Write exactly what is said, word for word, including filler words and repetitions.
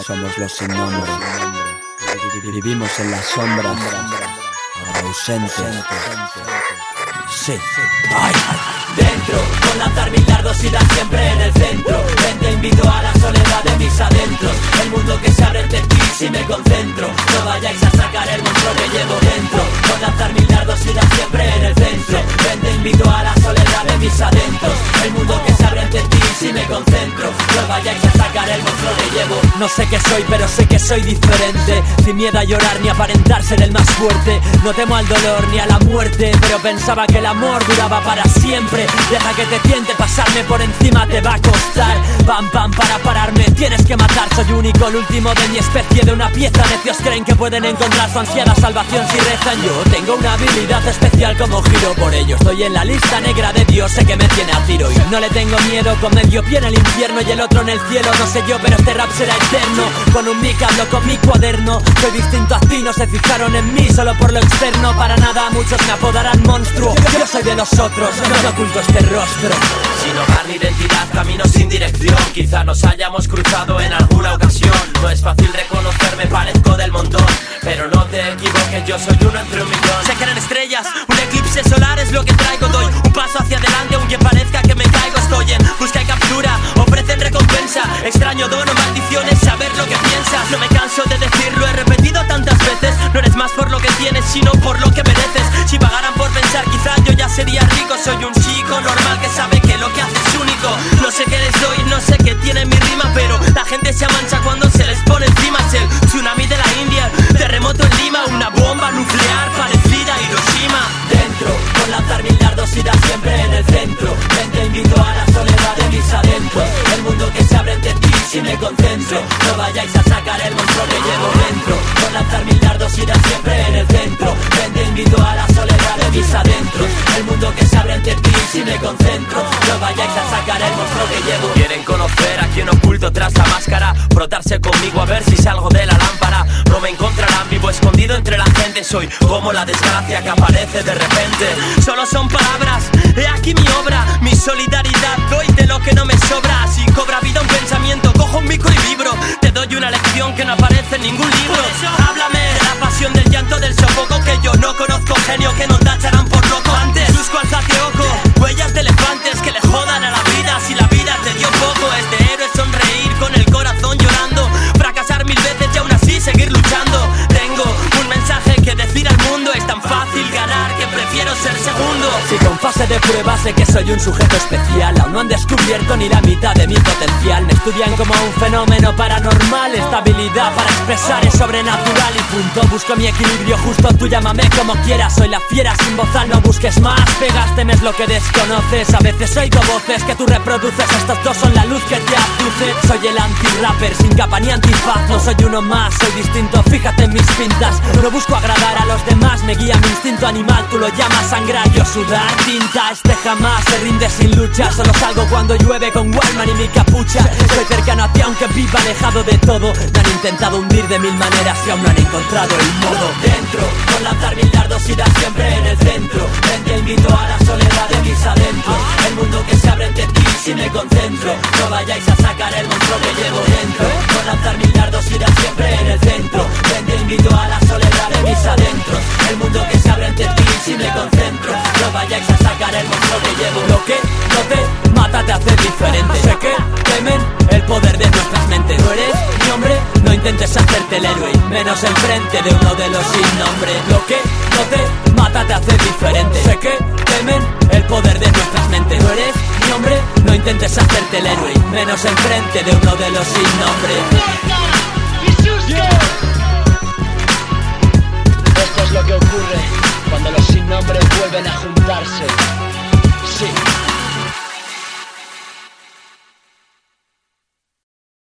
Somos los sin nombre. Vivimos en las sombras, ausentes. Sí. Ay, ay. Dentro, con lanzar mil dardos y dar siempre en el centro. Ven, te invito a la soledad de mis adentros. El mundo que se abre ante ti si me concentro. No vayáis a sacar el monstruo que llevo dentro. Con lanzar mil dardos y dar siempre en el centro. Ven, te invito a la soledad de mis adentros. El mundo que se abre ante ti si me concentro. No vayáis a sacar el monstruo que llevo. No sé qué soy, pero sé que soy diferente. Sin miedo a llorar ni aparentar ser el más fuerte. No temo al dolor ni a la muerte, pero pensaba que el amor duraba para siempre. Deja que te tiente, pasarme por encima te va a costar. Pam pam para pararme, tienes que matar. Soy único, el último de mi especie, de una pieza. Necios creen que pueden encontrar su ansiada salvación si rezan. Yo tengo una habilidad especial como giro. Por ello estoy en la lista negra de Dios. Sé que me tiene a tiro y no le tengo miedo. Con medio pie en el infierno y el otro en el cielo. No sé yo, pero este rap será eterno. Con un mic hablo con mi cuaderno. Soy distinto a ti, no se fijaron en mí solo por lo externo. Para nada muchos me apodarán monstruo. Yo soy de los otros, no oculto este rostro. Sin hogar ni identidad, camino sin dirección. Quizá nos hayamos cruzado en alguna ocasión. No es fácil reconocerme, parezco del montón. Pero no te equivoques, yo soy uno entre un millón. Se crean estrellas, un eclipse solar es lo que traigo. Doy un paso hacia adelante aunque parezca que me caigo. Estoy en busca y captura, ofrecen recompensa. Extraño dono, maldiciones, saber lo que piensas. No me canso de decirlo, he repetido tantas veces. No eres más por lo que tienes, sino por lo que mereces. Si pagaran por pensar, quizá yo ya sería rico. Soy un chico normal que sabe que lo que hace es único. No sé qué les doy, no sé qué tiene mi rima, pero la gente se amancha cuando se les pone encima. Es el tsunami de la India, terremoto en Lima, una bomba nuclear parecida a Hiroshima. Dentro, con lanzar mil dardos y dar siempre en el centro. Ven, te invito a la soledad de mis adentros. El mundo que se abre ante ti si me concentro. No vayáis a sacar el monstruo que llevo dentro. Con lanzar mil dardos y dar siempre en el centro. Ven, te invito a la soledad de mis adentros. El mundo que se abre ante ti si me concentro. No vayáis a sacar el monstruo que llevo. Quieren conocer a quien oculto tras la máscara. Frotarse conmigo a ver si salgo de la lámpara. No me encontrarán vivo escondido entre la gente. Soy como la desgracia que aparece de repente. Solo son palabras, he aquí mi obra. Mi solidaridad doy de lo que no me sobra. Si cobra vida un pensamiento, cojo un micro y vibro. Te doy una lección que no aparece en ningún libro. Háblame de la pasión, del llanto, del sofoco. Que yo no conozco genio que nos tacharán por loco. Antes busco al zateoco, huellas de elefantes que le jodan a la vida. Si la vida te dio poco, es de héroe sonreír con el corazón llorando. Fracasar mil veces y aún así seguir luchando. Tengo un mensaje que decir al mundo. Es tan fácil ganar que prefiero ser segundo. Si con fase de prueba sé que soy un sujeto especial, aún no han descubierto ni la mitad de mi potencial. Me estudian como un fenómeno paranormal. Estabilidad para expresar es sobrenatural y punto. Busco mi equilibrio justo, tú llámame como quieras. Soy la fiera sin bozal, no busques más pegas, temes lo que desconoces. A veces oigo voces que tú reproduces. Estos dos son la luz que te abduce. Soy el anti-rapper sin capa ni antifaz. No soy uno más, soy distinto, fíjate en mis pintas. No busco agradar a los demás, me guía mi instinto animal. Tú lo llamas sangrar, yo sudar tinta. Este jamás se rinde sin lucha. Solo salgo cuando llueve con Wallman y mi capucha. Soy cercano a ti aunque viva alejado de todo. Me han intentado hundir de mil maneras y aún no han encontrado el modo. Dentro, con lanzar mil dardos y dar siempre en el centro. Ven, te invito a la soledad de mis adentros. El mundo que se abre ante ti si me concentro. No vayáis a sacar el monstruo que llevo dentro. Con lanzar mil dardos y dar siempre en el centro. Ven, te invito a la soledad de mis adentros. El mundo que se abre ante ti si me concentro. No vayáis a sacar el monstruo que llevo. Lo que no te mata te hace diferente. Sé que temen el poder de nuestras mentes. No eres mi hombre, no intentes hacerte el héroe, menos enfrente de uno de los sin nombre. Lo que no te mata te hace diferente. Sé que temen el poder de nuestras mentes. No eres mi hombre, no intentes hacerte el héroe, menos enfrente de uno de los sin nombre. Esto es lo que ocurre cuando los sin nombre vuelven a juntarse.